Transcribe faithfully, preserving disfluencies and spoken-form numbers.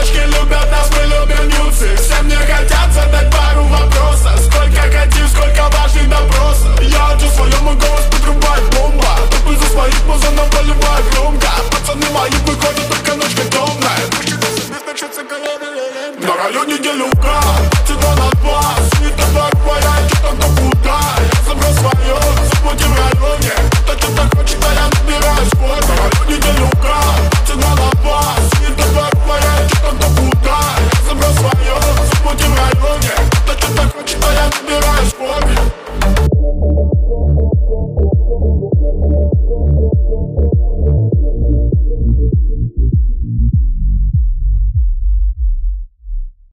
Девочки любят нас, мы любим нюцы. Все мне хотят задать